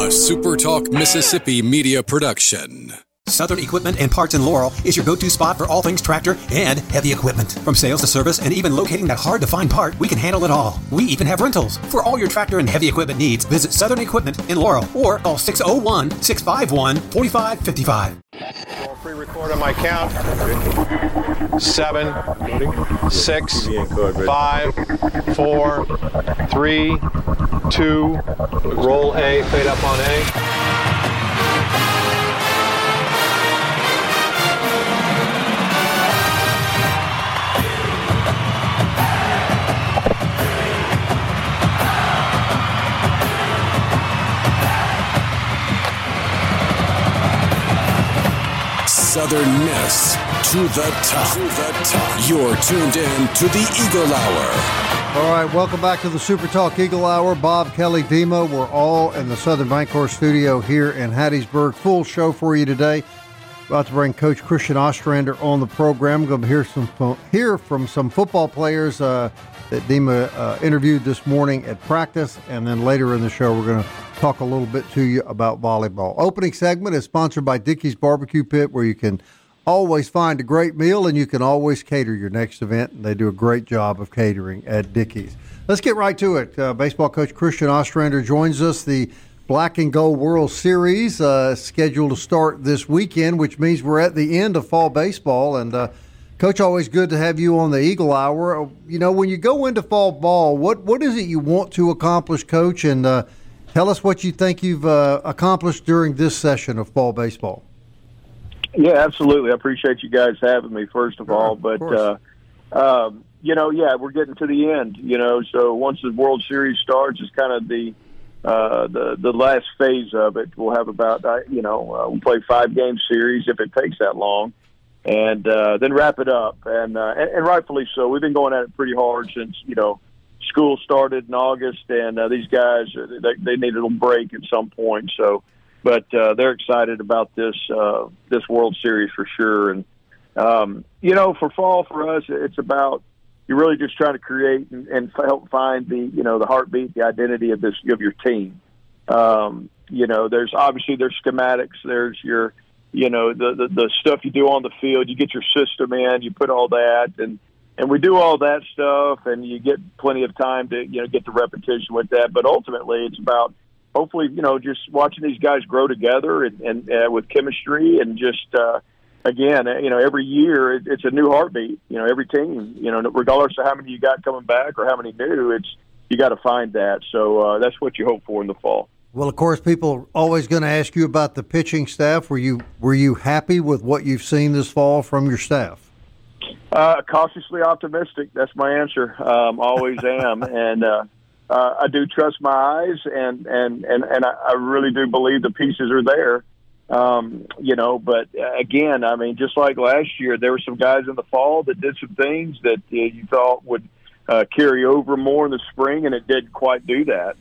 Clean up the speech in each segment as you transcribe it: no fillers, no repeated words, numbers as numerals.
SuperTalk Mississippi media production. Southern Equipment and Parts in Laurel is your go-to spot for all things tractor and heavy equipment. From sales to service and even locating that hard-to-find part, we can handle it all. We even have rentals. For all your tractor and heavy equipment needs, visit Southern Equipment in Laurel or call 601-651-4555. I'll pre-record on my count. 7, 6, 5, 4, 3, 2, roll A, fade up on A. Southern Miss to the top. You're tuned in to the Eagle Hour. All right, welcome back to the Super Talk Eagle Hour. Bob, Kelly, Demo, we're all in the Southern Bancorp studio here in Hattiesburg. Full show for you today. About to bring Coach Christian Ostrander on the program. We're going to hear from some football players that Demo interviewed this morning at practice, and then later in the show we're going to talk a little bit to you about volleyball. Opening segment is sponsored by Dickey's Barbecue Pit, where you can always find a great meal and you can always cater your next event. And they do a great job of catering at Dickey's. Let's get right to it. Baseball coach Christian Ostrander joins us. The Black and Gold World Series scheduled to start this weekend, which means we're at the end of fall baseball. And Coach, always good to have you on the Eagle Hour. You know, when you go into fall ball, what is it you want to accomplish, Coach? And tell us what you think you've accomplished during this session of fall baseball. Yeah, absolutely. I appreciate you guys having me, first of all. But, we're getting to the end, so once the World Series starts, it's kind of the last phase of it. We'll have about, we'll play 5-game series if it takes that long, and then wrap it up. And rightfully so. We've been going at it pretty hard since, school started in August, and these guys, they need a little break at some point. So, but they're excited about this World Series for sure. And for fall for us, it's about you're really just trying to create and help find the heartbeat, the identity of your team. There's obviously there's schematics, there's your the stuff you do on the field. You get your system in, you put all that and we do all that stuff, and you get plenty of time to, get the repetition with that. But ultimately, it's about hopefully, just watching these guys grow together and with chemistry and just, again, every year it's a new heartbeat. Every team, regardless of how many you got coming back or how many new, you got to find that. So that's what you hope for in the fall. Well, of course, people are always going to ask you about the pitching staff. Were you happy with what you've seen this fall from your staff? Cautiously optimistic. That's my answer. Always am. And I do trust my eyes, and I really do believe the pieces are there. But again, I mean, just like last year, there were some guys in the fall that did some things that you thought would carry over more in the spring, and it didn't quite do that.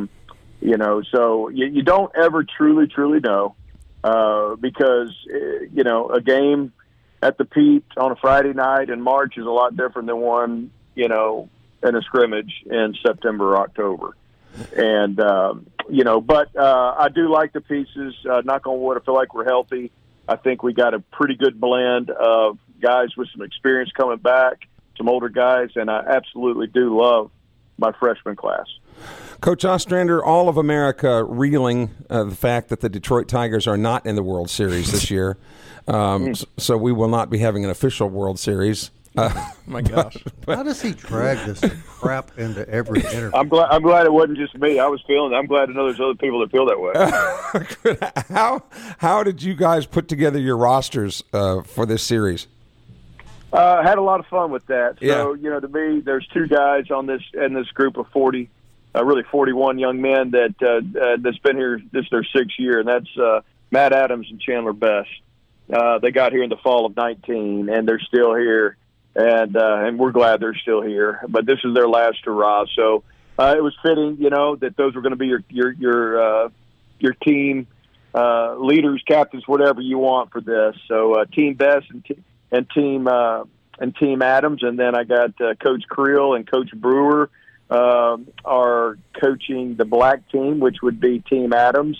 So you don't ever truly know because, a game at the Pete on a Friday night in March is a lot different than one, in a scrimmage in September or October. And, but I do like the pieces. Knock on wood, I feel like we're healthy. I think we got a pretty good blend of guys with some experience coming back, some older guys, and I absolutely do love my freshman class. Coach Ostrander, all of America reeling the fact that the Detroit Tigers are not in the World Series this year. So we will not be having an official World Series. My gosh. How does he drag this crap into every interview? I'm glad it wasn't just me. I'm glad to know there's other people that feel that way. How did you guys put together your rosters for this series? Had a lot of fun with that. So, yeah. To me, there's two guys in this group of 40, really 41 young men that's been here. This is their 6th year, and that's Matt Adams and Chandler Best. They got here in the fall of 19, and they're still here, and we're glad they're still here. But this is their last hurrah, so it was fitting, that those were going to be your team leaders, captains, whatever you want for this. So Team Best and Team Adams, and then I got Coach Creel and Coach Brewer are coaching the black team, which would be Team Adams.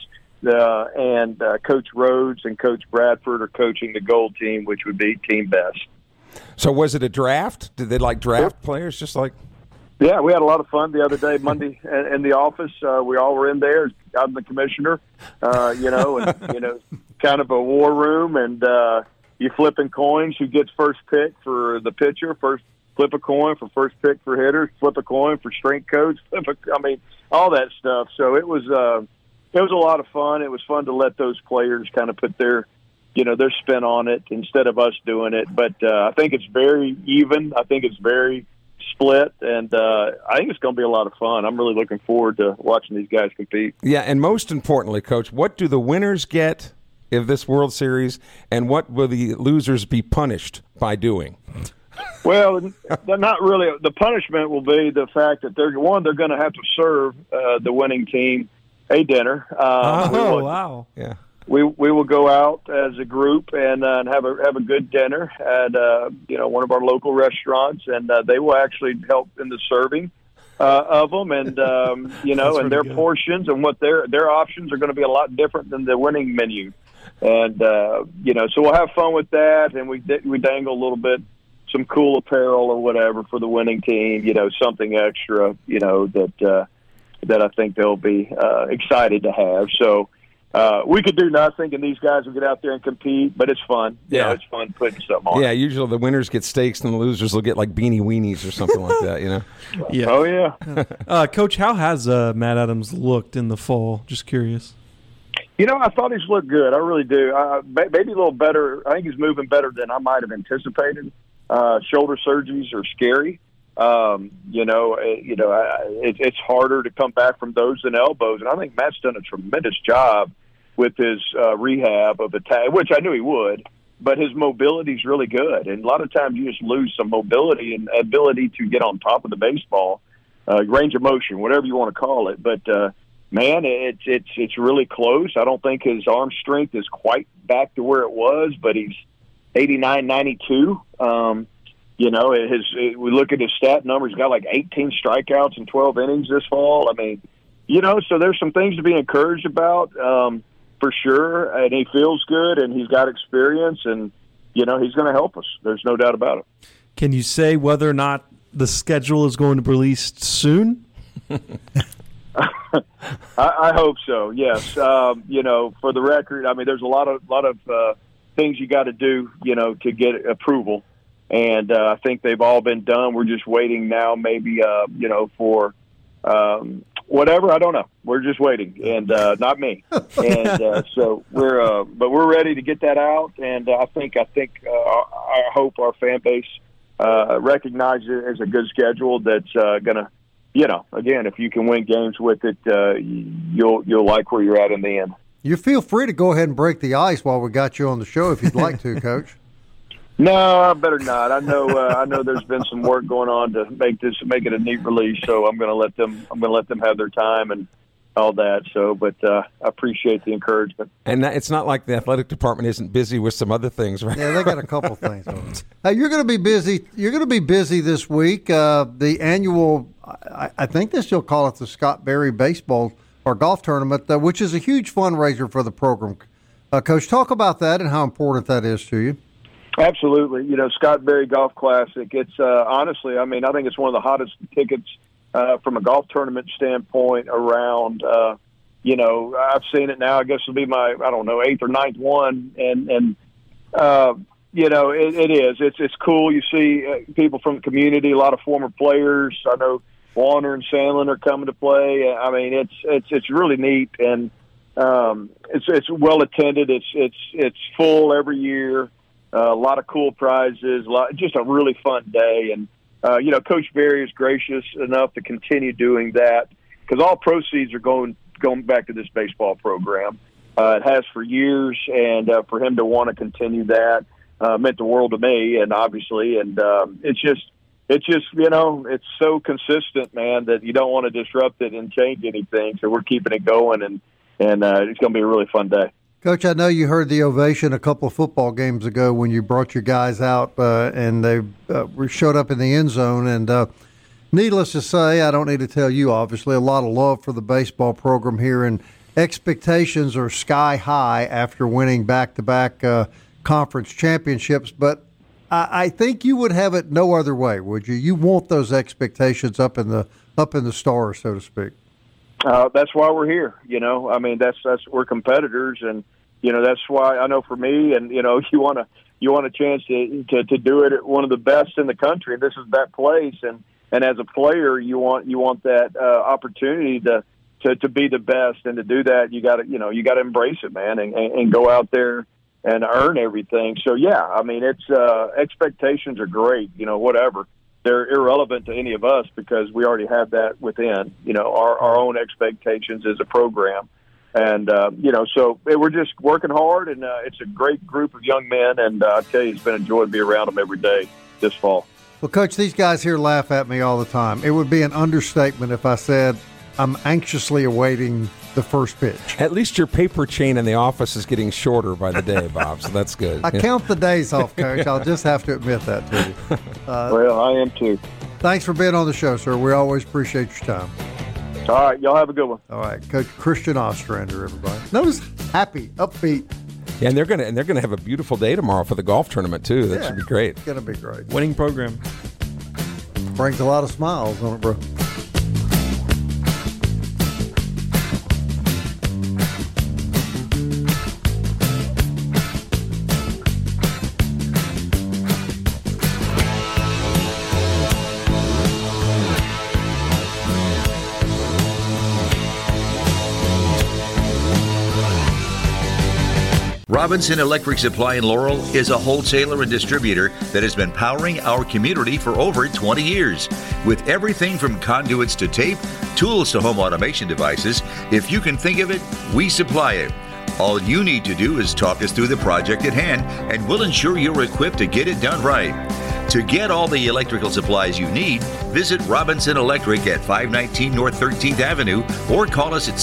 and Coach Rhodes and Coach Bradford are coaching the gold team, which would be team best. So was it a draft? Did they draft players just like? Yeah, we had a lot of fun the other day, Monday, in the office. We all were in there, I'm the commissioner, and kind of a war room, and you flipping coins. Who gets first pick for the pitcher? Flip a coin for first pick for hitters. Flip a coin for strength coach. All that stuff. So it was a lot of fun. It was fun to let those players kind of put their spin on it instead of us doing it. But I think it's very even. I think it's very split, and I think it's going to be a lot of fun. I'm really looking forward to watching these guys compete. Yeah, and most importantly, Coach, what do the winners get of this World Series, and what will the losers be punished by doing? Well, they're not really. The punishment will be the fact that they're going to have to serve the winning team a dinner. Wow! Yeah. We will go out as a group and have a good dinner at one of our local restaurants, and they will actually help in the serving of them, and and their good portions and what their options are going to be a lot different than the winning menu, and so we'll have fun with that, and we dangle a little bit, some cool apparel or whatever for the winning team, something extra, that I think they'll be excited to have. So. We could do nothing, and these guys will get out there and compete, but it's fun. Yeah. It's fun putting something on. Yeah, usually the winners get steaks, and the losers will get like beanie weenies or something like that, Yeah. Oh, yeah. Coach, how has Matt Adams looked in the fall? Just curious. I thought he's looked good. I really do. Maybe a little better. I think he's moving better than I might have anticipated. Shoulder surgeries are scary. It's harder to come back from those than elbows, and I think Matt's done a tremendous job with his rehab of attack, which I knew he would, but his mobility is really good. And a lot of times you just lose some mobility and ability to get on top of the baseball, range of motion, whatever you want to call it. But man, it's really close. I don't think his arm strength is quite back to where it was, but he's 89, 92. We look at his stat numbers. He's got like 18 strikeouts in 12 innings this fall. So there's some things to be encouraged about, for sure. And he feels good, and he's got experience, and, he's going to help us. There's no doubt about it. Can you say whether or not the schedule is going to be released soon? I hope so, yes. For the record, there's a lot of things you got to do, to get approval. And I think they've all been done. We're just waiting now, maybe, for whatever. I don't know. We're just waiting, and not me. And so we're ready to get that out. And I I hope our fan base recognizes it as a good schedule that's going to, again, if you can win games with it, you'll like where you're at in the end. You feel free to go ahead and break the ice while we got you on the show if you'd like to, Coach. No, I better not. I know there's been some work going on to make it a neat release. So I'm going to let them have their time and all that. So, but I appreciate the encouragement. And it's not like the athletic department isn't busy with some other things, right? Yeah, they got a couple things. Hey, you're going to be busy. You're going to be busy this week. The annual, I think they still call it the Scott Berry Baseball or Golf Tournament, which is a huge fundraiser for the program. Coach, talk about that and how important that is to you. Absolutely. Scott Berry Golf Classic, it's honestly, I think it's one of the hottest tickets from a golf tournament standpoint around. I've seen it now. I guess it'll be my, 8th or 9th one. And it is. It's cool. You see people from the community, a lot of former players. I know Warner and Sandlin are coming to play. It's really neat. And it's well attended. It's full every year. A lot of cool prizes, just a really fun day. And, Coach Berry is gracious enough to continue doing that because all proceeds are going back to this baseball program. It has for years, and for him to want to continue that meant the world to me, and obviously. And it's just it's so consistent, man, that you don't want to disrupt it and change anything. So we're keeping it going, and it's going to be a really fun day. Coach, I know you heard the ovation a couple of football games ago when you brought your guys out and they showed up in the end zone. And needless to say, I don't need to tell you, obviously, a lot of love for the baseball program here in expectations are sky high after winning back-to-back conference championships, but I think you would have it no other way, would you? You want those expectations up in the stars, so to speak. That's why we're here. I mean, that's we're competitors, and that's why I know for me, and you want a chance to do it at one of the best in the country, and this is that place. And as a player, you want that opportunity to be the best, and to do that, you got to embrace it, man, and go out there and earn everything. So yeah, I mean, it's expectations are great. Whatever. They're irrelevant to any of us because we already have that within, our own expectations as a program. And, so we're just working hard, and it's a great group of young men, and I tell you, it's been a joy to be around them every day this fall. Well, Coach, these guys here laugh at me all the time. It would be an understatement if I said I'm anxiously awaiting the first pitch. At least your paper chain in the office is getting shorter by the day, Bob, so that's good. I count the days off, Coach. I'll just have to admit that to you. Well, I am too. Thanks for being on the show, sir. We always appreciate your time. All right, y'all have a good one. All right, Coach Christian Ostrander, everybody. Notice happy, upbeat. Yeah, and they're gonna have a beautiful day tomorrow for the golf tournament too. That should be great. It's gonna be great. Winning program. Brings a lot of smiles on it, bro. Robinson Electric Supply in Laurel is a wholesaler and distributor that has been powering our community for over 20 years. With everything from conduits to tape, tools to home automation devices, if you can think of it, we supply it. All you need to do is talk us through the project at hand, and we'll ensure you're equipped to get it done right. To get all the electrical supplies you need, visit Robinson Electric at 519 North 13th Avenue or call us at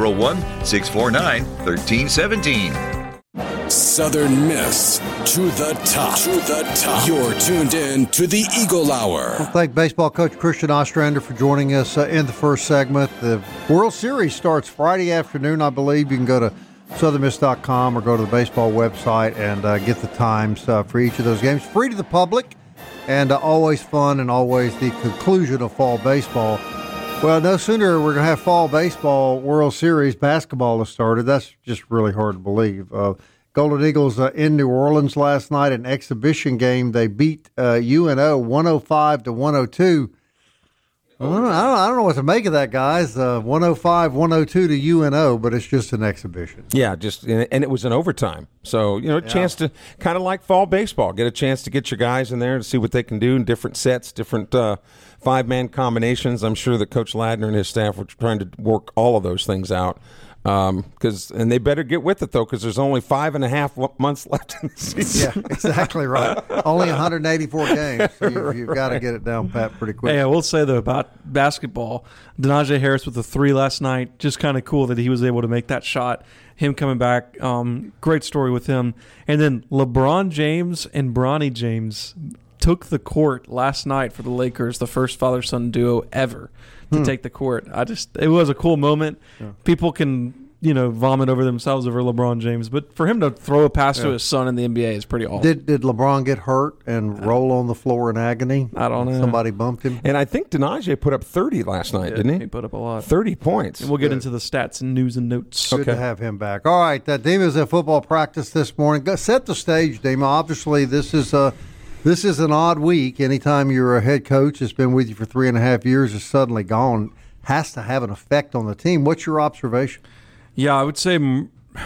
601-649-1317. Southern Miss to the top. To the top. You're tuned in to the Eagle Hour. Well, thank baseball coach Christian Ostrander for joining us in the first segment. The World Series starts Friday afternoon, I believe. You can go to southernmiss.com or go to the baseball website and get the times for each of those games. Free to the public and always fun and always the conclusion of fall baseball. Well, no sooner we're going to have fall baseball, World Series basketball has started. That's just really hard to believe. Golden Eagles in New Orleans last night, an exhibition game. They beat UNO 105-102. I don't know what to make of that, guys. 105-102 to UNO, but it's just an exhibition. Yeah, and it was an overtime. So, a chance to kind of like fall baseball, get a chance to get your guys in there to see what they can do in different sets, different five-man combinations. I'm sure that Coach Ladner and his staff were trying to work all of those things out. And they better get with it, though, because there's only 5.5 months left in the season. Yeah, exactly right. Only 184 games. So you've got to get it down pat pretty quick. Hey, I will say, though, about basketball, Denaje Harris with the 3 last night, just kind of cool that he was able to make that shot. Him coming back, great story with him. And then LeBron James and Bronny James took the court last night for the Lakers, the first father-son duo ever to take the court. It was a cool moment. Yeah. People can, vomit over themselves over LeBron James, but for him to throw a pass to his son in the NBA is pretty awesome. Did LeBron get hurt and roll on the floor in agony? I don't know. Somebody bumped him? And I think Denaje put up 30 last night, didn't he? He put up a lot. 30 points. And we'll get into the stats and news and notes. Good to have him back. All right, Dima's at football practice this morning. Go set the stage, Dima. Obviously, this is an odd week. Anytime you're a head coach that's been with you for 3.5 years is suddenly gone, has to have an effect on the team. What's your observation? Yeah, I would say, and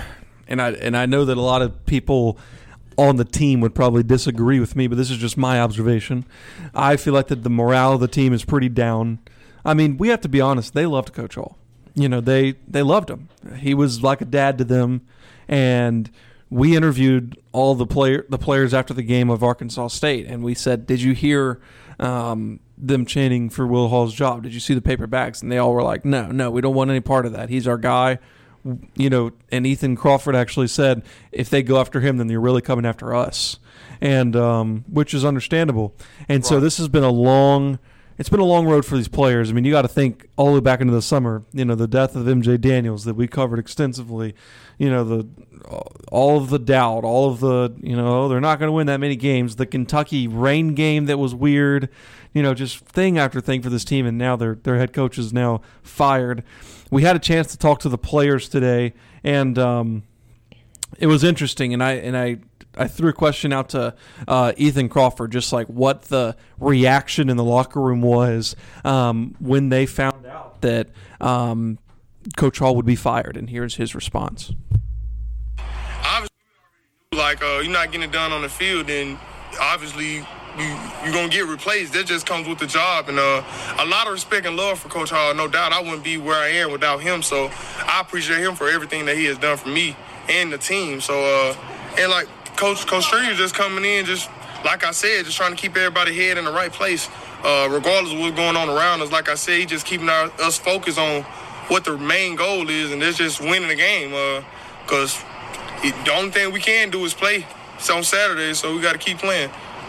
I know that a lot of people on the team would probably disagree with me, but this is just my observation. I feel like that the morale of the team is pretty down. I mean, we have to be honest. They loved Coach Hall. They loved him. He was like a dad to them, and we interviewed all the players after the game of Arkansas State, and we said, "Did you hear them chanting for Will Hall's job? Did you see the paper bags?" And they all were like, "No, we don't want any part of that. He's our guy." And Ethan Crawford actually said, "If they go after him, then you're really coming after us," and which is understandable. And so this has been a long it's been a long road for these players. I mean, you got to think all the way back into the summer. You know, the death of MJ Daniels that we covered extensively. You know, all of the doubt, all of the, you know, they're not going to win that many games. The Kentucky rain game that was weird. You know, just thing after thing for this team, and now their head coach is now fired. We had a chance to talk to the players today, and it was interesting. And I threw a question out to Ethan Crawford, just like what the reaction in the locker room was when they found out that Coach Hall would be fired. And here's his response. Obviously, like you're not getting it done on the field, then obviously you're going to get replaced. That just comes with the job. And a lot of respect and love for Coach Hall. No doubt I wouldn't be where I am without him. So I appreciate him for everything that he has done for me and the team. So, and like Coach Stringer just coming in, just like I said, just trying to keep everybody's head in the right place, regardless of what's going on around us. Like I said, he just keeping us focused on what the main goal is, and that's just winning the game. Because the only thing we can do is play. It's on Saturday, so we got to keep playing.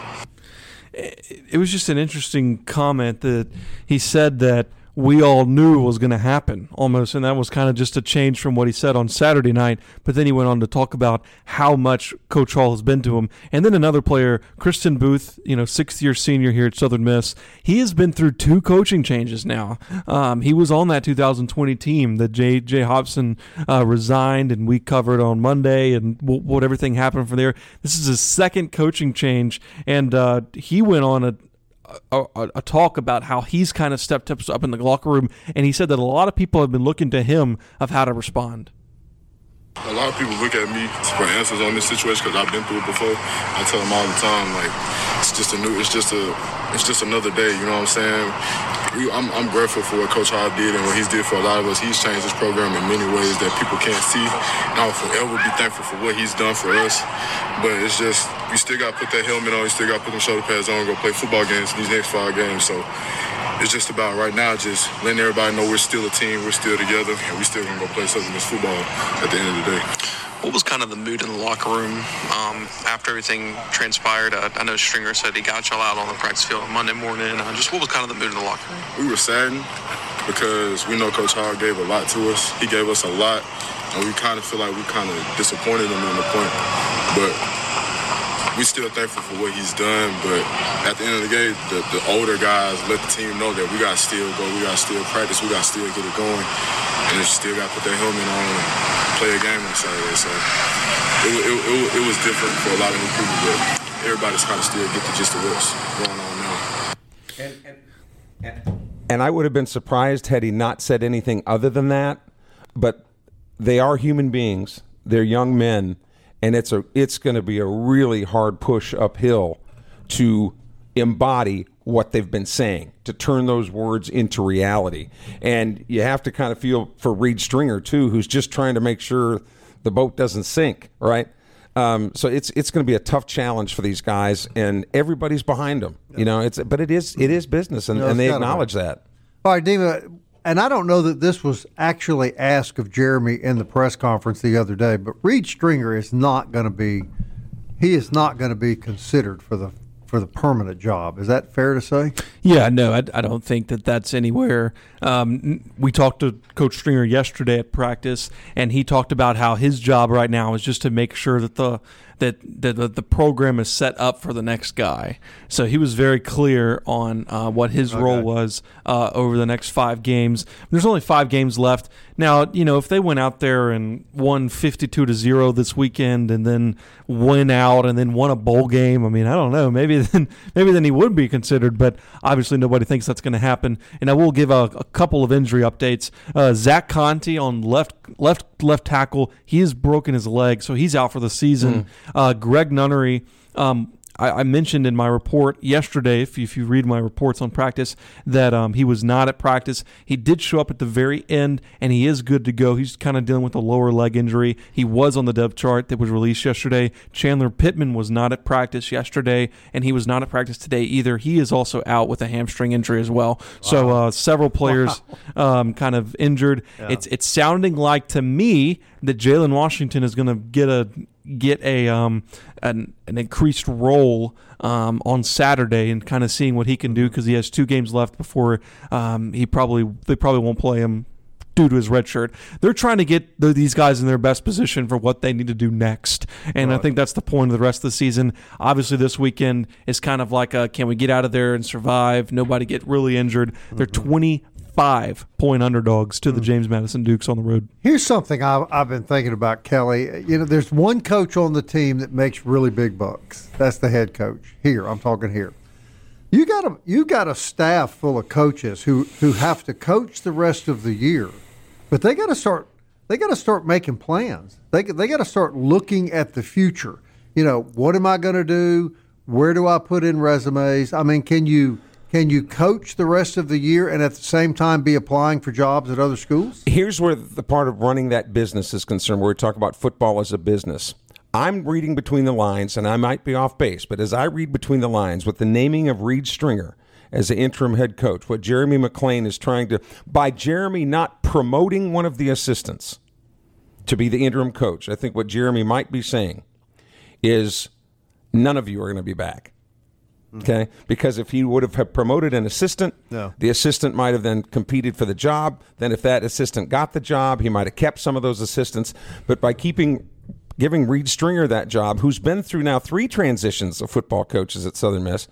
It was just an interesting comment that he said that we all knew was going to happen almost, and that was kind of just a change from what he said on Saturday night. But then he went on to talk about how much Coach Hall has been to him. And then another player, Kristen Booth, you know, sixth-year senior here at Southern Miss, he has been through 2 coaching changes now. He was on that 2020 team that Jay Hobson resigned, and we covered on Monday, and what everything happened from there. This is his second coaching change, and he went on a talk about how he's kind of stepped up in the locker room, and he said that a lot of people have been looking to him of how to respond. A lot of people look at me for answers on this situation because I've been through it before. I tell them all the time, like, it's just another day. You know what I'm saying? I'm grateful for what Coach Hall did and what he's did for a lot of us. He's changed his program in many ways that people can't see. And I'll forever be thankful for what he's done for us. But it's just, you still got to put that helmet on. You still got to put them shoulder pads on and go play football games these next 5 games. So it's just about right now just letting everybody know we're still a team, we're still together, and we still going to go play Southern Miss football at the end of the day. What was kind of the mood in the locker room after everything transpired? I know Stringer said he got y'all out on the practice field on Monday morning. Just what was kind of the mood in the locker room? We were saddened because we know Coach Hall gave a lot to us. He gave us a lot, and we kind of feel like we kind of disappointed him on the point. But we're still thankful for what he's done. But at the end of the day, the older guys let the team know that we got to still go, we got to still practice, we got to still get it going. And they still got to put their helmet on and play a game on Saturday. So it was different for a lot of new people, but everybody's kind of still get the gist of what's going on now. And I would have been surprised had he not said anything other than that. But they are human beings. They're young men, and it's going to be a really hard push uphill to embody what they've been saying, to turn those words into reality. And you have to kind of feel for Reed Stringer, too, who's just trying to make sure the boat doesn't sink, right? So it's going to be a tough challenge for these guys, and everybody's behind them. You know, but it is business, and they acknowledge that. All right, Dima, and I don't know that this was actually asked of Jeremy in the press conference the other day, but Reed Stringer is not going to be considered for the permanent job. Is that fair to say? Yeah, no, I don't think that that's anywhere. We talked to Coach Stringer yesterday at practice, and he talked about how his job right now is just to make sure that the program is set up for the next guy. So he was very clear on what his role was over the next 5 games. There's only 5 games left. Now, you know, if they went out there and won 52-0 this weekend and then went out and then won a bowl game, I mean, I don't know. Maybe then he would be considered, but obviously nobody thinks that's going to happen. And I will give a couple of injury updates. Zach Conte on left tackle, he has broken his leg, so he's out for the season. Greg Nunnery, I mentioned in my report yesterday, if you read my reports on practice, that he was not at practice. He did show up at the very end, and he is good to go. He's kind of dealing with a lower leg injury. He was on the depth chart that was released yesterday. Chandler Pittman was not at practice yesterday, and he was not at practice today either. He is also out with a hamstring injury as well. Wow. So several players kind of injured. Yeah. It's sounding like to me that Jalen Washington is going to get get an increased role on Saturday and kind of seeing what he can do, because he has 2 games left before they probably won't play him due to his red shirt. They're trying to get these guys in their best position for what they need to do next. And I think that's the point of the rest of the season. Obviously, this weekend is kind of like can we get out of there and survive? Nobody get really injured. They're 25-point underdogs to the James Madison Dukes on the road. Here's something I've been thinking about, Kelly. There's one coach on the team that makes really big bucks. That's the head coach. I'm talking here. You got a staff full of coaches who have to coach the rest of the year. But they got to start making plans. They got to start looking at the future. What am I going to do? Where do I put in resumes? I mean, can you coach the rest of the year and at the same time be applying for jobs at other schools? Here's where the part of running that business is concerned, where we talk about football as a business. I'm reading between the lines, and I might be off base, but as I read between the lines with the naming of Reed Stringer as the interim head coach, what Jeremy McClain is trying to, by Jeremy not promoting one of the assistants to be the interim coach, I think what Jeremy might be saying is none of you are going to be back. Okay? Because if he would have promoted an assistant, the assistant might have then competed for the job. Then if that assistant got the job, he might have kept some of those assistants. But by giving Reed Stringer that job, who's been through now 3 transitions of football coaches at Southern Miss,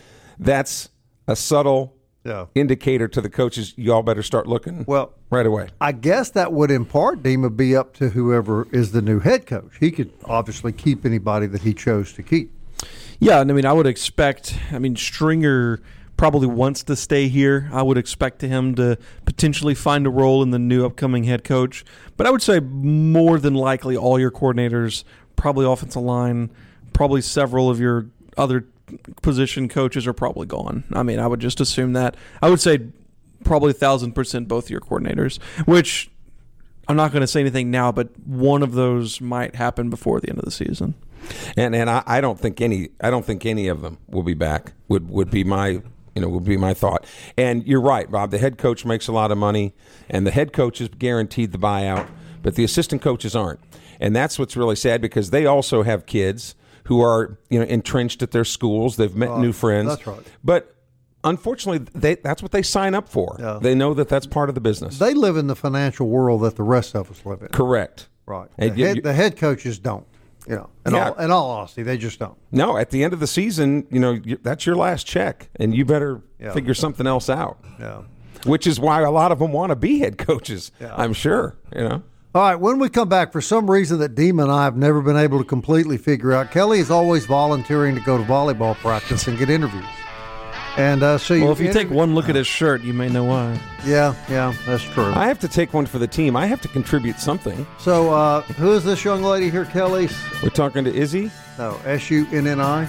that's a subtle indicator to the coaches, y'all better start looking right away. I guess that would in part, Dima, be up to whoever is the new head coach. He could obviously keep anybody that he chose to keep. Yeah, and I would expect, Stringer probably wants to stay here. I would expect him to potentially find a role in the new upcoming head coach. But I would say more than likely all your coordinators, probably offensive line, probably several of your other position coaches are probably gone. I would just assume that. I would say probably 1,000% both your coordinators, which I'm not going to say anything now, but one of those might happen before the end of the season. And I don't think any of them will be back. Would be my thought. And you're right, Bob. The head coach makes a lot of money, and the head coach is guaranteed the buyout, but the assistant coaches aren't. And that's what's really sad, because they also have kids who are entrenched at their schools. They've met new friends. That's right. But unfortunately, that's what they sign up for. Yeah. They know that that's part of the business. They live in the financial world that the rest of us live in. Correct. Right. The head coaches don't. In all honesty, they just don't. No, at the end of the season, that's your last check, and you better figure something else out. Yeah. Which is why a lot of them want to be head coaches, I'm sure. All right, when we come back, for some reason that Dima and I have never been able to completely figure out, Kelly is always volunteering to go to volleyball practice and get interviews. And if you take one look at his shirt, you may know why. Yeah, that's true. I have to take one for the team. I have to contribute something. So who is this young lady here, Kelly? We're talking to Izzy? No, Sunni.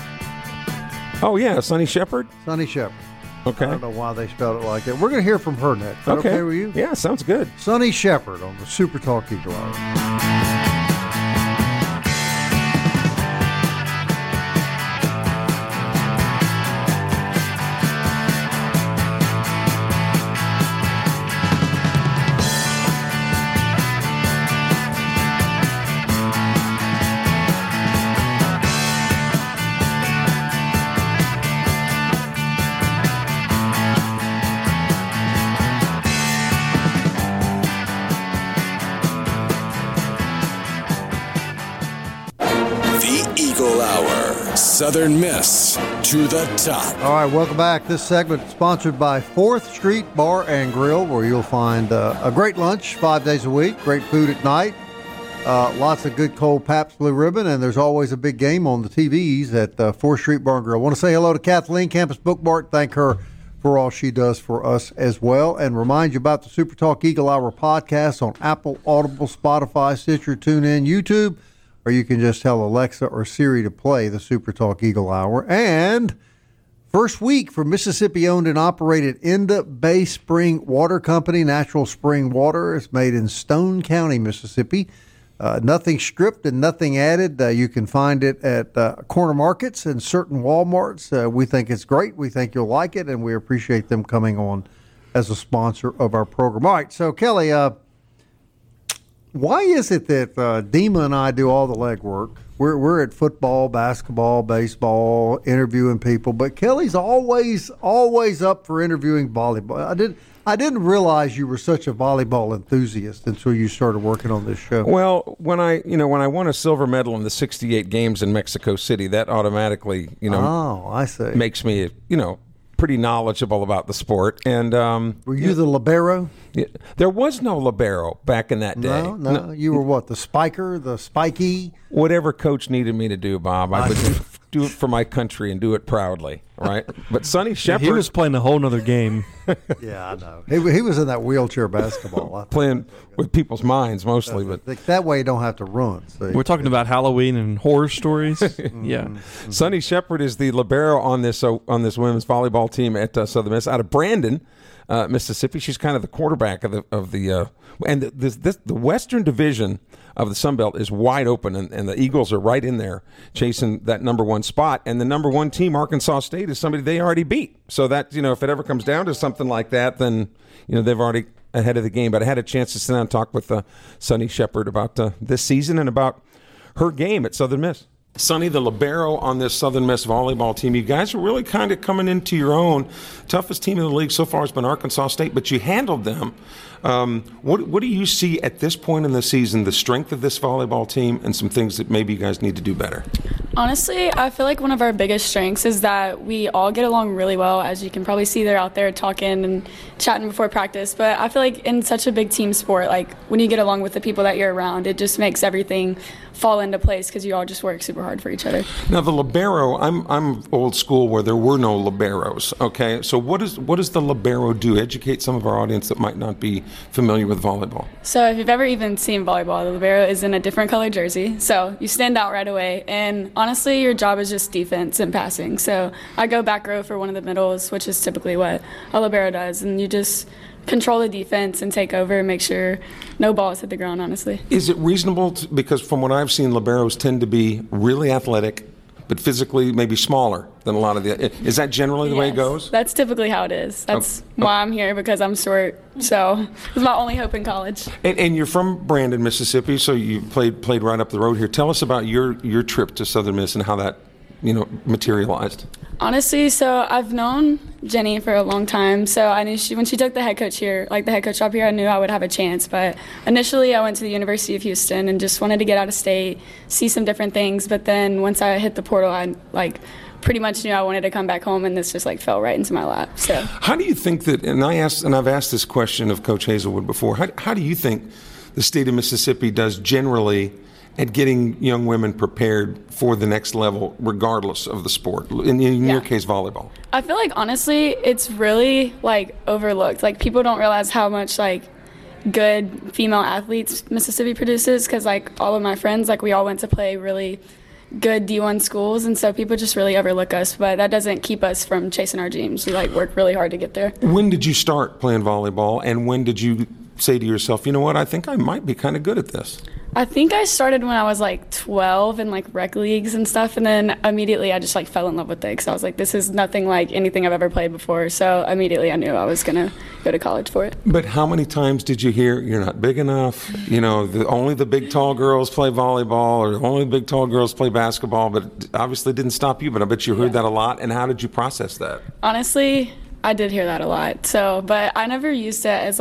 Oh, yeah, Sunny Shepard? Sunny Shepard. Okay. I don't know why they spelled it like that. We're going to hear from her next. Is that okay with you? Yeah, sounds good. Sunny Shepard on the Super Talk Eagle Hour. Southern Miss to the top. All right, welcome back. This segment is sponsored by 4th Street Bar and Grill, where you'll find a great lunch 5 days a week, great food at night, lots of good cold Pabst Blue Ribbon, and there's always a big game on the TVs at 4th Street Bar and Grill. I want to say hello to Kathleen, Campus Bookmart. Thank her for all she does for us as well, and remind you about the Super Talk Eagle Hour podcast on Apple, Audible, Spotify, Stitcher, TuneIn, YouTube, or you can just tell Alexa or Siri to play the Super Talk Eagle Hour. And first week for Mississippi-owned and operated Enda Bay Spring Water Company, natural spring water. It's made in Stone County, Mississippi. Nothing stripped and nothing added. You can find it at corner markets and certain Walmarts. We think it's great. We think you'll like it, and we appreciate them coming on as a sponsor of our program. All right, so Kelly, Why is it that Dima and I do all the legwork? We're at football, basketball, baseball, interviewing people, but Kelly's always up for interviewing volleyball. I didn't realize you were such a volleyball enthusiast until you started working on this show. Well, when I won a silver medal in the 68 games in Mexico City, that automatically, I see, makes me, pretty knowledgeable about the sport. And were you the libero? Yeah, there was no libero back in that day. No. You were what? The spiker, the spiky? Whatever coach needed me to do, Bob, I would do it for my country and do it proudly, right? But Sonny Shepard, he was playing a whole nother game. Yeah, I know. He was in that wheelchair basketball. Playing with people's minds mostly. But that way you don't have to run. See? We're talking about Halloween and horror stories. Yeah. Mm-hmm. Sonny Shepard is the libero on this women's volleyball team at Southern Miss out of Brandon, Mississippi. She's kind of the quarterback of the Western Division of the Sun Belt is wide open, and the Eagles are right in there chasing that number one spot. And the number one team, Arkansas State, is somebody they already beat. So that, if it ever comes down to something like that, then, they've already ahead of the game. But I had a chance to sit down and talk with Sonny Shepard about this season and about her game at Southern Miss. Sonny, the libero on this Southern Miss volleyball team, you guys are really kind of coming into your own. Toughest team in the league so far has been Arkansas State, but you handled them. What do you see at this point in the season, the strength of this volleyball team and some things that maybe you guys need to do better? Honestly, I feel like one of our biggest strengths is that we all get along really well. As you can probably see, they're out there talking and chatting before practice. But I feel like in such a big team sport, like when you get along with the people that you're around, it just makes everything fall into place because you all just work super hard for each other. Now, the libero, I'm old school where there were no liberos, okay? So what does the libero do? Educate some of our audience that might not be familiar with volleyball. So if you've ever even seen volleyball, the libero is in a different color jersey. So you stand out right away. And honestly, your job is just defense and passing. So I go back row for one of the middles, which is typically what a libero does. And you just control the defense and take over and make sure no balls hit the ground, honestly. Is it reasonable because from what I've seen, liberos tend to be really athletic, but physically maybe smaller than a lot of the... Is that generally the way it goes? That's typically how it is. That's why I'm here, because I'm short. So it's my only hope in college. And you're from Brandon, Mississippi, so you played right up the road here. Tell us about your trip to Southern Miss and how that materialized. Honestly, so I've known Jenny for a long time. So I knew when she took the head coach here, like the head coach job here, I knew I would have a chance. But initially I went to the University of Houston and just wanted to get out of state, see some different things. But then once I hit the portal, I pretty much knew I wanted to come back home, and this just fell right into my lap. So how do you think that, and I've asked this question of Coach Hazelwood before, how do you think the state of Mississippi does generally at getting young women prepared for the next level, regardless of the sport? In your case, volleyball. I feel like, honestly, it's really, overlooked. People don't realize how much, good female athletes Mississippi produces, because, all of my friends, we all went to play really good D1 schools, and so people just really overlook us, but that doesn't keep us from chasing our dreams. We, work really hard to get there. When did you start playing volleyball, and when did you say to yourself, you know what, I think I might be kind of good at this? I think I started when I was 12 in rec leagues and stuff, and then immediately I just fell in love with it, because I was this is nothing like anything I've ever played before. So immediately I knew I was gonna go to college for it. But how many times did you hear you're not big enough? Only the big tall girls play volleyball, or only the big tall girls play basketball. But it obviously didn't stop you. But I bet you heard that a lot. And how did you process that? Honestly, I did hear that a lot. So, but I never used it as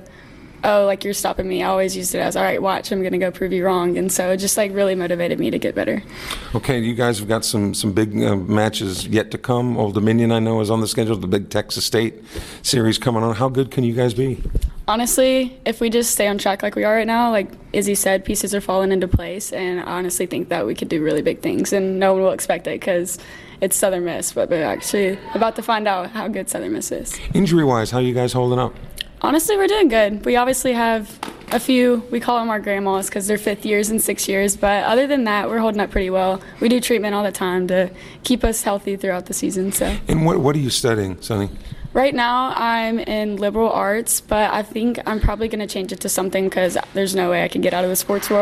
you're stopping me. I always used it as, all right, watch, I'm going to go prove you wrong. And so it just really motivated me to get better. Okay, you guys have got some big matches yet to come. Old Dominion, I know, is on the schedule. The big Texas State series coming on. How good can you guys be? Honestly, if we just stay on track like we are right now, like Izzy said, pieces are falling into place. And I honestly think that we could do really big things. And no one will expect it because it's Southern Miss. But we're actually about to find out how good Southern Miss is. Injury-wise, how are you guys holding up? Honestly, we're doing good. We obviously have a few, we call them our grandmas because they're 5th years and 6 years, but other than that, we're holding up pretty well. We do treatment all the time to keep us healthy throughout the season. So. And what are you studying, Sonny? Right now, I'm in liberal arts, but I think I'm probably going to change it to something because there's no way I can get out of the sports world.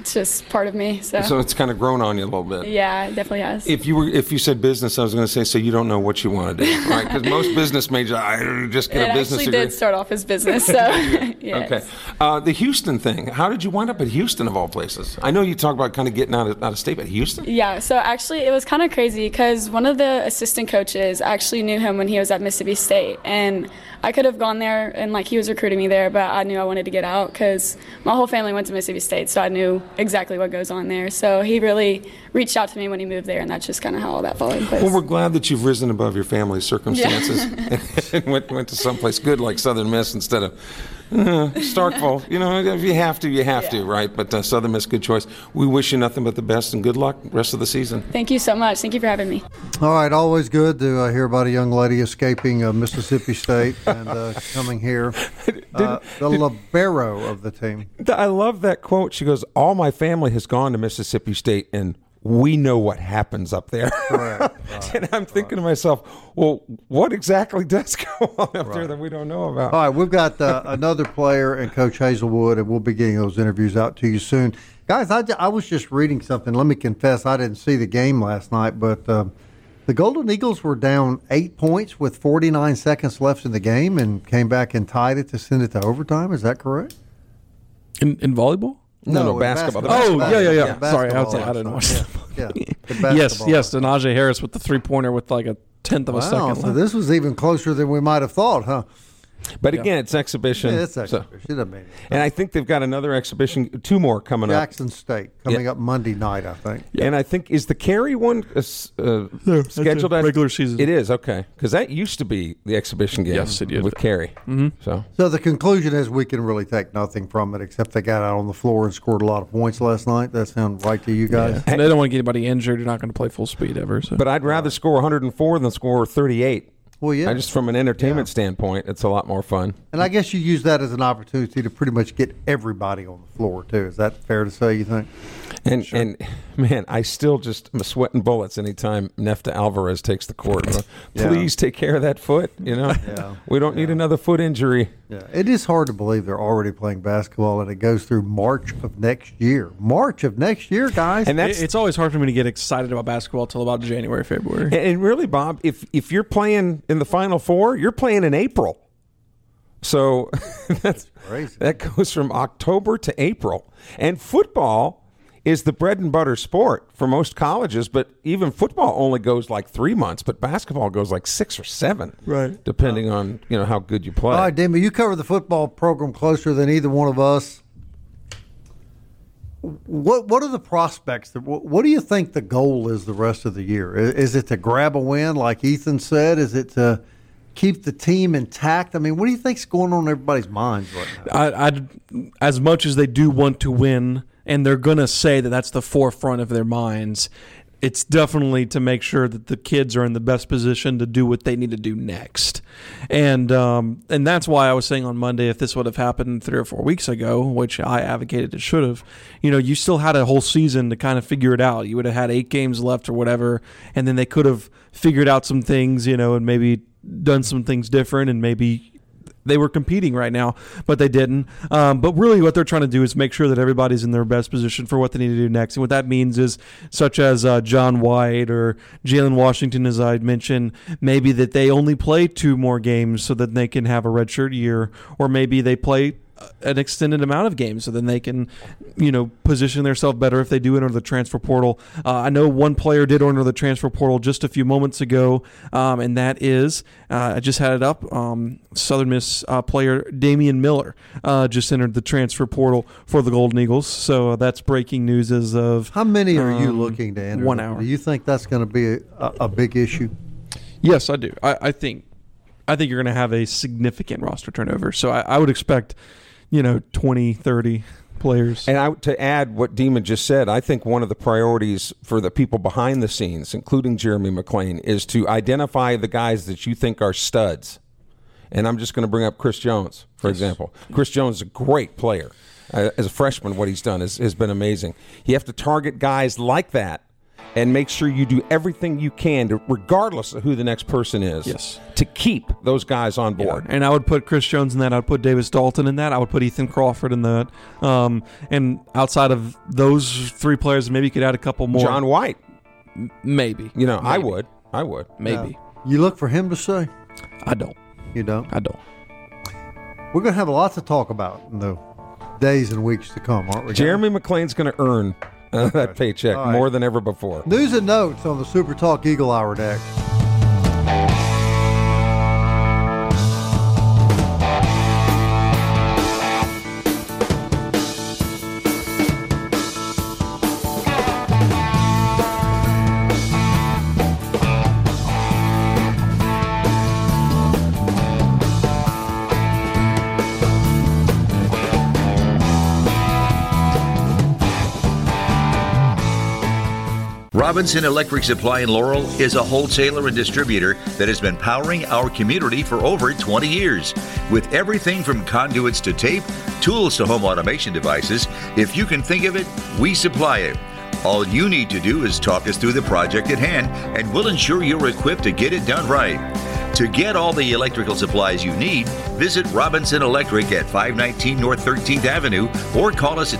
it's just part of me. So it's kind of grown on you a little bit. Yeah, it definitely has. If you said business, I was going to say, so you don't know what you want to do, right? Because most business majors, I just get a business degree. It actually did start off as business, so yes. Okay. The Houston thing, how did you wind up at Houston of all places? I know you talk about kind of getting out of state, but Houston? Yeah, so actually it was kind of crazy because one of the assistant coaches actually knew him when he was at Mississippi State, and I could have gone there and he was recruiting me there, but I knew I wanted to get out because my whole family went to Mississippi State, so I knew exactly what goes on there. So he really reached out to me when he moved there, and that's just kind of how all that followed in place. Well, we're glad that you've risen above your family's circumstances and went to someplace good like Southern Miss instead of Starkville. If you have to, you have to, right? But Southern Miss, good choice. We wish you nothing but the best and good luck rest of the season. Thank you so much. Thank you for having me. All right, always good to hear about a young lady escaping Mississippi State and coming here. The libero of the team. I love that quote. She goes, "All my family has gone to Mississippi State, and we know what happens up there." Correct. And I'm thinking to myself, well, what exactly does go on up there that we don't know about? All right, we've got another player and Coach Hazelwood, and we'll be getting those interviews out to you soon. Guys, I was just reading something. Let me confess, I didn't see the game last night, but the Golden Eagles were down 8 points with 49 seconds left in the game and came back and tied it to send it to overtime. Is that correct? In volleyball? No, basketball. Yeah. Sorry, I didn't watch that. Yes. And Najee Harris with the three-pointer with a tenth of a second. So this was even closer than we might have thought, huh? But again, it's exhibition. Yeah, it's exhibition. And I think they've got another exhibition, two more coming Jackson State coming up Monday night, I think. Yeah. And I think, is the Cary one scheduled as regular season? It is, okay. Because that used to be the exhibition game with Cary. Mm-hmm. So the conclusion is we can really take nothing from it except they got out on the floor and scored a lot of points last night. That sound right to you guys? Yeah. And they don't want to get anybody injured. You're not going to play full speed ever. So. But I'd rather score 104 than score 38. Well, yeah. Just from an entertainment standpoint, it's a lot more fun. And I guess you use that as an opportunity to pretty much get everybody on the floor, too. Is that fair to say, you think? And man, I still I'm sweating bullets anytime Nefta Alvarez takes the court. Please take care of that foot, We don't need another foot injury. Yeah, it is hard to believe they're already playing basketball and it goes through March of next year. March of next year, guys. And it's always hard for me to get excited about basketball until about January, February. And really, Bob, if you're playing in the Final Four, you're playing in April. So that's crazy. That goes from October to April. And football is the bread and butter sport for most colleges, but even football only goes 3 months, but basketball goes 6 or 7, right? Depending on how good you play. All right, Dima, you cover the football program closer than either one of us. What are the prospects? What do you think the goal is the rest of the year? Is it to grab a win, like Ethan said? Is it to keep the team intact? I mean, what do you think's going on in everybody's minds right now? As much as they do want to win, and they're going to say that that's the forefront of their minds, it's definitely to make sure that the kids are in the best position to do what they need to do next. And that's why I was saying on Monday, if this would have happened 3 or 4 weeks ago, which I advocated it should have, you still had a whole season to kind of figure it out. You would have had 8 games left or whatever, and then they could have figured out some things, and maybe done some things different, and maybe they were competing right now, but they didn't. But really what they're trying to do is make sure that everybody's in their best position for what they need to do next. And what that means is, such as John White or Jalen Washington, as I mentioned, maybe that they only play 2 more games so that they can have a redshirt year, or maybe they play an extended amount of games so then they can, position themselves better if they do enter the transfer portal. I know one player did enter the transfer portal just a few moments ago, and that is, I just had it up, Southern Miss player Damian Miller just entered the transfer portal for the Golden Eagles. So that's breaking news as of... How many are you looking to enter? 1 hour. Do you think that's going to be a big issue? Yes, I do. I think you're going to have a significant roster turnover. So I would expect 20, 30 players. And to add what Dima just said, I think one of the priorities for the people behind the scenes, including Jeremy McClain, is to identify the guys that you think are studs. And I'm just going to bring up Chris Jones, for example. Chris Jones is a great player. As a freshman, what he's done has been amazing. You have to target guys like that and make sure you do everything you can, regardless of who the next person is, to keep those guys on board. Yeah. And I would put Chris Jones in that. I would put Davis Dalton in that. I would put Ethan Crawford in that. And outside of those three players, maybe you could add a couple more. John White. Maybe. Maybe. I would. Maybe. You look for him to say? I don't. You don't? I don't. We're going to have a lot to talk about in the days and weeks to come, aren't we? Jeremy McClain's going to earn that paycheck more than ever before. News and notes on the Super Talk Eagle Hour deck. Robinson Electric Supply in Laurel is a wholesaler and distributor that has been powering our community for over 20 years. With everything from conduits to tape, tools to home automation devices, if you can think of it, we supply it. All you need to do is talk us through the project at hand, and we'll ensure you're equipped to get it done right. To get all the electrical supplies you need, visit Robinson Electric at 519 North 13th Avenue or call us at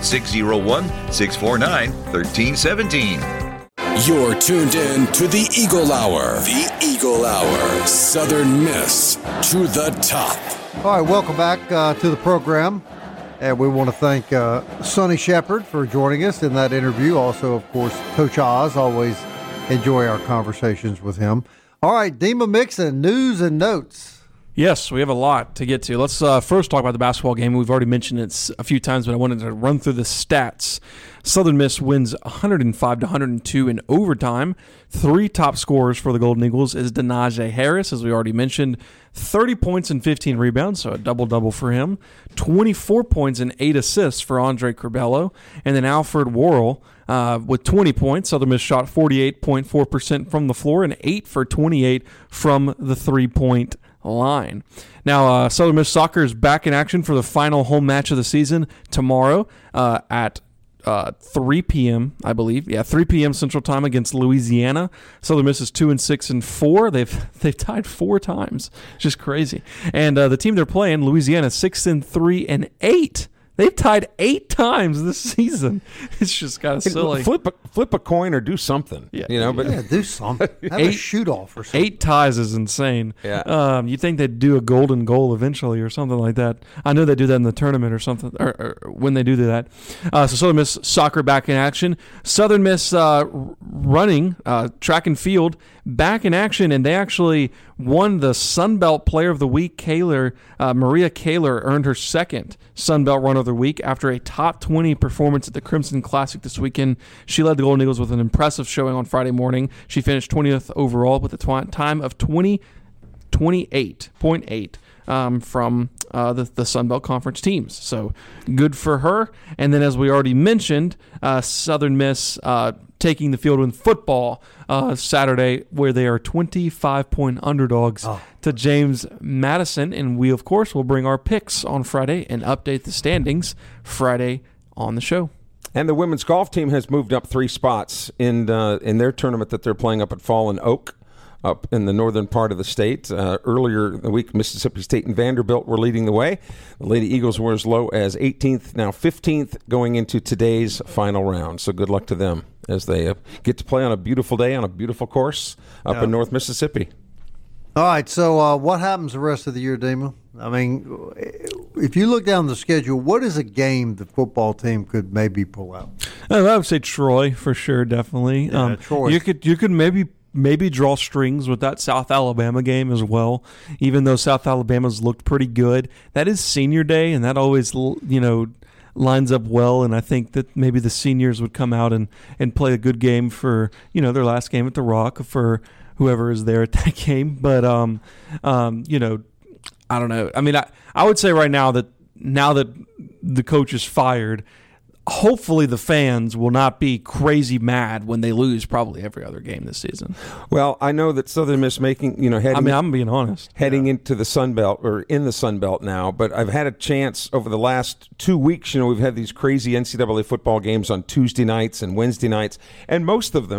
601-649-1317. You're tuned in to the Eagle Hour. The Eagle Hour. Southern Miss to the top. All right, welcome back to the program. And we want to thank Sonny Shepard for joining us in that interview. Also, of course, Coach Oz. Always enjoy our conversations with him. All right, Dima Mixon, news and notes. Yes, we have a lot to get to. Let's first talk about the basketball game. We've already mentioned it a few times, but I wanted to run through the stats. Southern Miss wins 105-102 in overtime. Three top scorers for the Golden Eagles is Denaje Harris, as we already mentioned. 30 points and 15 rebounds, so a double-double for him. 24 points and 8 assists for Andre Curbelo. And then Alfred Worrell with 20 points. Southern Miss shot 48.4% from the floor and 8 for 28 from the three-point line. Now, Southern Miss soccer is back in action for the final home match of the season tomorrow at 3 p.m., I believe. Yeah, 3 p.m. Central Time against Louisiana. Southern Miss is 2-6-4. They've tied 4 times. It's just crazy. And the team they're playing, Louisiana, 6-3-8. They've tied 8 times this season. It's just kind of silly. Flip a coin or do something. Yeah, but do something. Have a shoot off or something. 8 ties is insane. Yeah. You think they'd do a golden goal eventually or something like that. I know they do that in the tournament or something, or when they do that. So Southern Miss soccer back in action. Southern Miss running, track and field, back in action, and they actually won the Sun Belt Player of the Week. Maria Kaler earned her second Sun Belt Runner of the Week after a top 20 performance at the Crimson Classic this weekend. She led the Golden Eagles with an impressive showing on Friday morning. She finished 20th overall with a time of 28.8 from the Sun Belt Conference teams. So good for her. And then, as we already mentioned, Southern Miss taking the field in football Saturday, where they are 25-point underdogs to James Madison. And we, of course, will bring our picks on Friday and update the standings Friday on the show. And the women's golf team has moved up 3 spots in their tournament that they're playing up at Fallen Oak, up in the northern part of the state. Earlier in the week, Mississippi State and Vanderbilt were leading the way. The Lady Eagles were as low as 18th, now 15th, going into today's final round. So good luck to them as they get to play on a beautiful day on a beautiful course up in North Mississippi. All right, so what happens the rest of the year, Dima? I mean, if you look down the schedule, what is a game the football team could maybe pull out? I would say Troy for sure, definitely. Yeah, Troy. You could maybe draw strings with that South Alabama game as well, even though South Alabama's looked pretty good. That is senior day, and that always, lines up well, and I think that maybe the seniors would come out and play a good game for, their last game at the Rock for whoever is there at that game. But, I don't know. I mean, I would say right now that the coach is fired, hopefully the fans will not be crazy mad when they lose probably every other game this season. Well, I know that Southern Miss I'm being honest. Heading into the Sun Belt, or in the Sun Belt now, but I've had a chance over the last 2 weeks, we've had these crazy NCAA football games on Tuesday nights and Wednesday nights, and most of them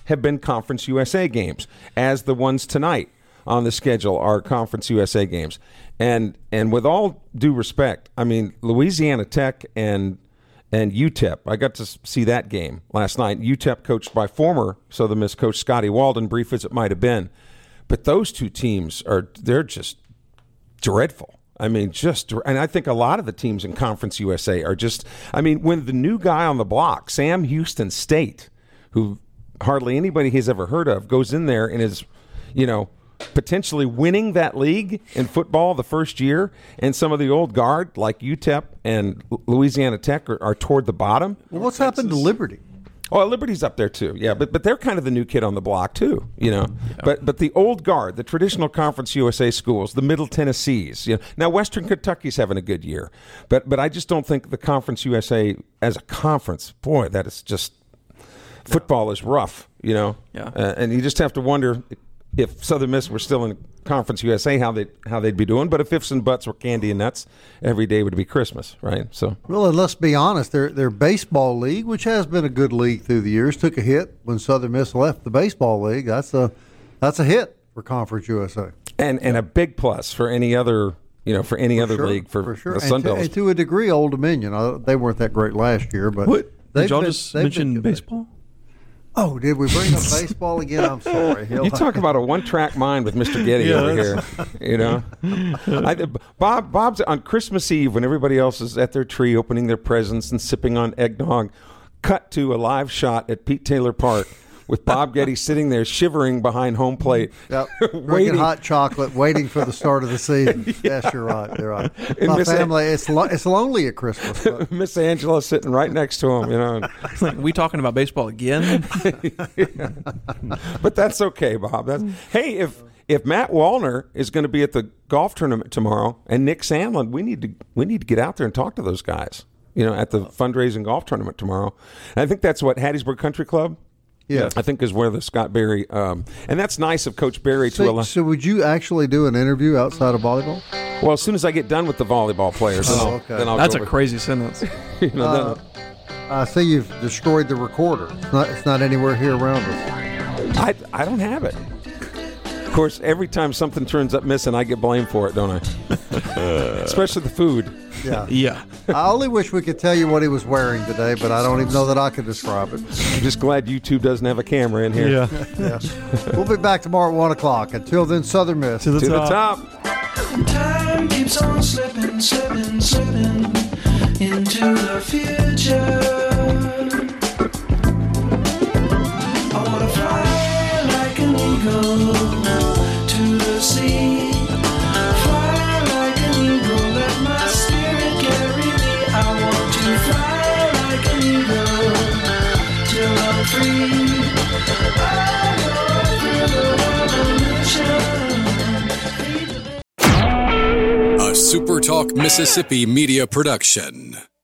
have been Conference USA games, as the ones tonight on the schedule are Conference USA games. And with all due respect, I mean, Louisiana Tech and UTEP, I got to see that game last night. UTEP coached by former Southern Miss coach Scotty Walden, brief as it might have been. But those two teams they're just dreadful. I mean, and I think a lot of the teams in Conference USA are just, I mean, when the new guy on the block, Sam Houston State, who hardly anybody has ever heard of, goes in there and is, potentially winning that league in football the first year, and some of the old guard like UTEP and Louisiana Tech are toward the bottom. Well, what's happened to Liberty? Oh, Liberty's up there too, yeah, but they're kind of the new kid on the block too, Yeah. But the old guard, the traditional Conference USA schools, the Middle Tennessees, Now Western Kentucky's having a good year, but I just don't think the Conference USA as a conference, boy, that is just football is rough, Yeah. And you just have to wonder if Southern Miss were still in Conference USA, how they'd be doing. But if ifs and buts were candy and nuts, every day would be Christmas, right? So, well, and let's be honest, their baseball league, which has been a good league through the years, took a hit when Southern Miss left the baseball league. That's a hit for Conference USA, and a big plus for any other league for sure. The Sun Devils. And to a degree, Old Dominion. They weren't that great last year, but did y'all just mention baseball? Oh, did we bring up baseball again? I'm sorry. You talk about a one-track mind with Mr. Getty over here. Bob's on Christmas Eve when everybody else is at their tree opening their presents and sipping on eggnog. Cut to a live shot at Pete Taylor Park with Bob Getty sitting there shivering behind home plate, drinking hot chocolate, waiting for the start of the season. Yes, you're right. You're right. And my family, it's lonely at Christmas. But. Miss Angela sitting right next to him. We talking about baseball again? But that's okay, Bob. Hey, if Matt Wallner is going to be at the golf tournament tomorrow and Nick Sandlin, we need to get out there and talk to those guys. At the fundraising golf tournament tomorrow. And I think that's what Hattiesburg Country Club. Yeah, I think is where the Scott Berry, and that's nice of Coach Berry to allow. So would you actually do an interview outside of volleyball? Well, as soon as I get done with the volleyball players, then I'll That's a crazy sentence. I see you've destroyed the recorder. It's not anywhere here around us. I don't have it. Of course, every time something turns up missing, I get blamed for it, don't I? Especially the food. Yeah. I only wish we could tell you what he was wearing today, but I don't even know that I could describe it. I'm just glad YouTube doesn't have a camera in here. Yeah. We'll be back tomorrow at 1 o'clock. Until then, Southern Miss. To the top. Time keeps on slipping, slipping, slipping into the future. I want to fly like an eagle to the sea. Fly like an eagle, let my spirit carry me. I want to fly like an eagle till I'm free. I go through the revolution. A SuperTalk Mississippi media production.